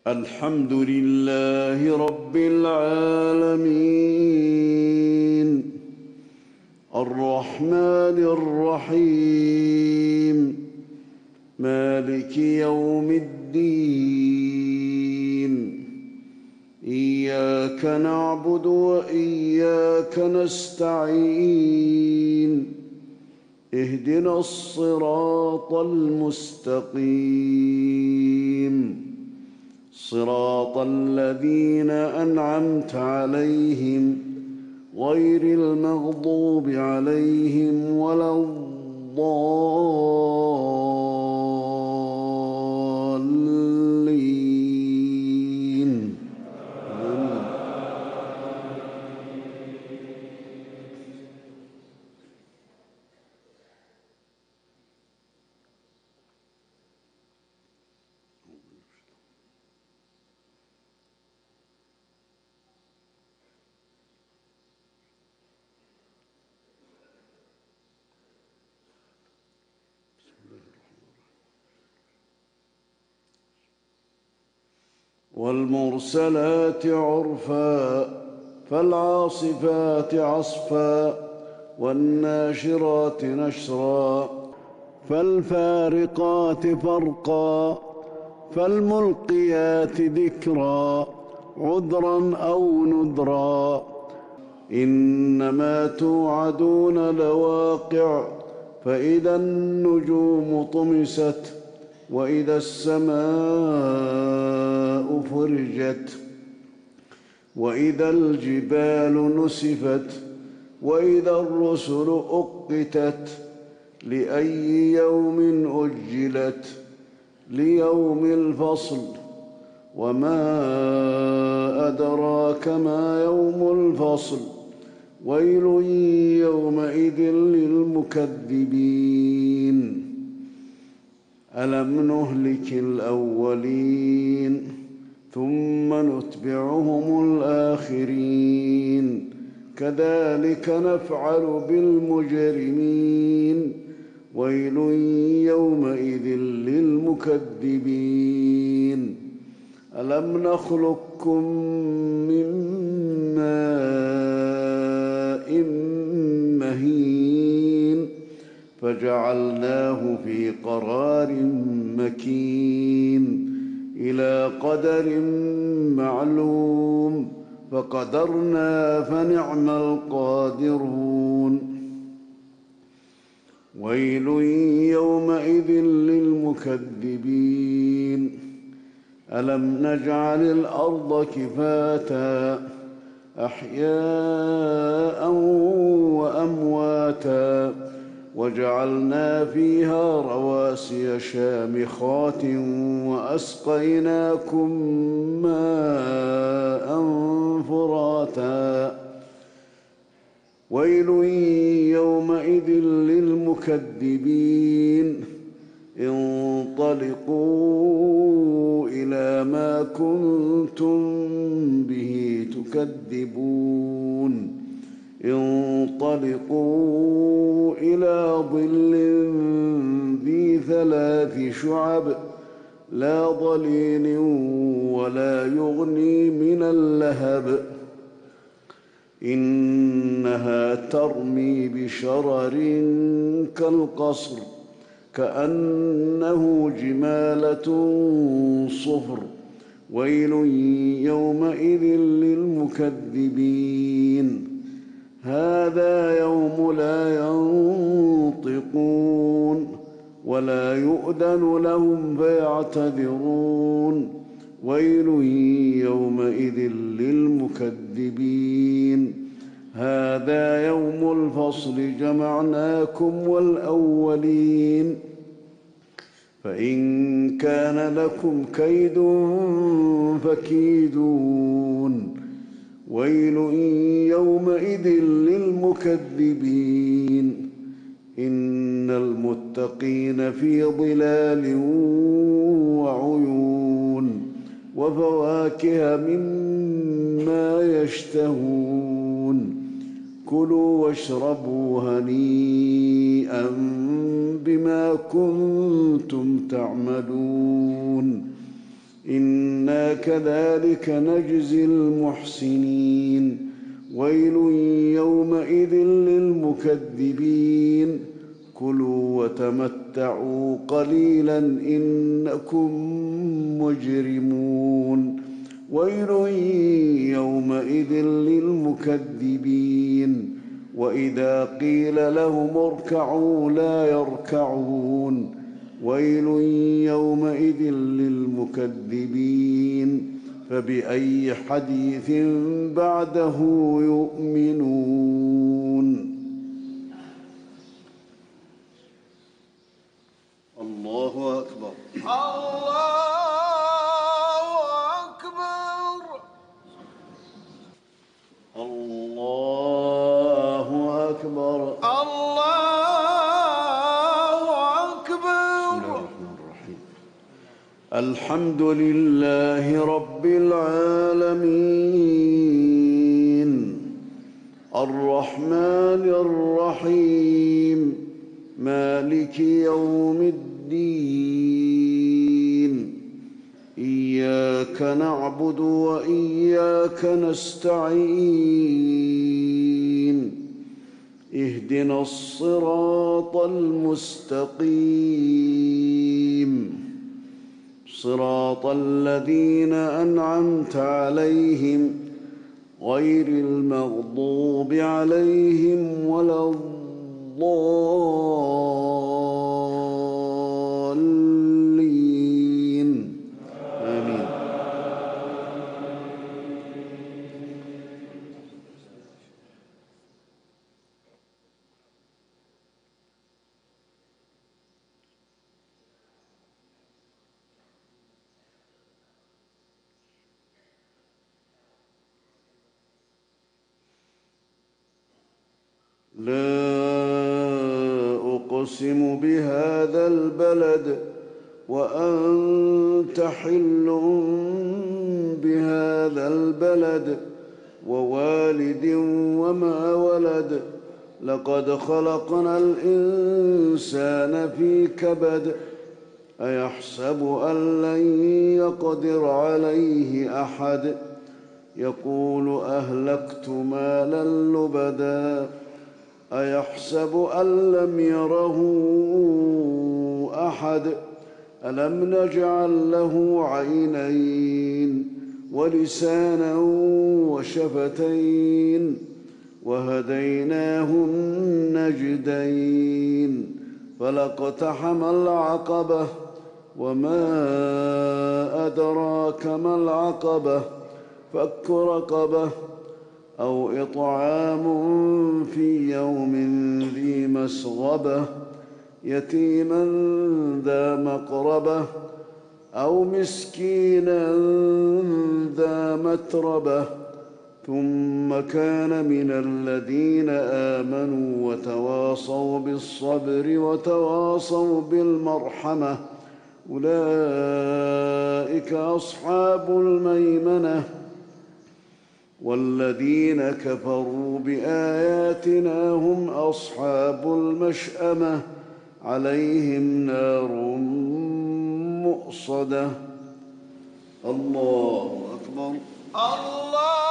الحمد لله رب العالمين الرحمن الرحيم مالك يوم الدين إياك نعبد وإياك نستعين اهدنا الصراط المستقيم صراط الذين أنعمت عليهم غير المغضوب عليهم ولا الضالين. والمرسلات عرفا فالعاصفات عصفا والناشرات نشرا فالفارقات فرقا فالملقيات ذكرا عذرا أو نذرا إنما توعدون لواقع فإذا النجوم طمست وإذا السماء فرجت وإذا الجبال نسفت وإذا الرسل أقتت لأي يوم أجلت ليوم الفصل وما أدراك ما يوم الفصل ويل يومئذ للمكذبين ألم نهلك الأولين ثم نتبعهم الآخرين كذلك نفعل بالمجرمين ويل يومئذ للمكذبين ألم نخلقكم من ماء مهين فجعلناه في قرار مكين إلى قدر معلوم فقدرنا فنعم القادرون ويل يومئذ للمكذبين ألم نجعل الأرض كفاتا أحياء وأمواتا وجعلنا فيها رواسي شامخات وأسقيناكم ماء فراتا ويل يومئذ للمكذبين انطلقوا إلى ما كنتم به تكذبون انطلقوا إلى ظل ذي 3 شعب لا ظليل ولا يغني من اللهب إنها ترمي بشرر كالقصر كأنه جمالة صفر ويل يومئذ للمكذبين هذا يوم لا ينطقون ولا يؤذن لهم فيعتذرون ويل يومئذ للمكذبين هذا يوم الفصل جمعناكم والأولين فإن كان لكم كيد فكيدون ويل يومئذ للمكذبين إن المتقين في ظلال وعيون وفواكه مما يشتهون كلوا واشربوا هنيئا بما كنتم تعملون إنا كذلك نجزي المحسنين ويل يومئذ للمكذبين كلوا وتمتعوا قليلا إنكم مجرمون ويل يومئذ للمكذبين وإذا قيل لهم اركعوا لا يركعون ويل يومئذ للمكذبين فبأي حديث بعده يؤمنون الله أكبر الله أكبر الله أكبر الله أكبر. بسم الله الرحمن الرحيم الحمد لله رب العالمين الرحمن الرحيم مالك يوم الدين إياك نعبد وإياك نستعين اهدنا الصراط المستقيم صراط الذين أنعمت عليهم غير المغضوب عليهم ولا الضالين آمين. لا أقسم بهذا البلد وأنت حل بهذا البلد ووالد وما ولد لقد خلقنا الإنسان في كبد أيحسب أن لن يقدر عليه أحد يقول أهلكت مالا لبدا أيحسب أن لم يره أحد ألم نجعل له عينين ولسانا وشفتين وهديناه النجدين فلاقتحم العقبة وما أدراك ما العقبة فك رقبة أو إطعام في يوم ذي مسغبة يتيما ذا مقربة أو مسكينا ذا متربة ثم كان من الذين آمنوا وتواصوا بالصبر وتواصوا بالمرحمة أولئك أصحاب الميمنة والذين كفروا بآياتنا هم أصحاب المشأمة عليهم نار مؤصدة الله أكبر الله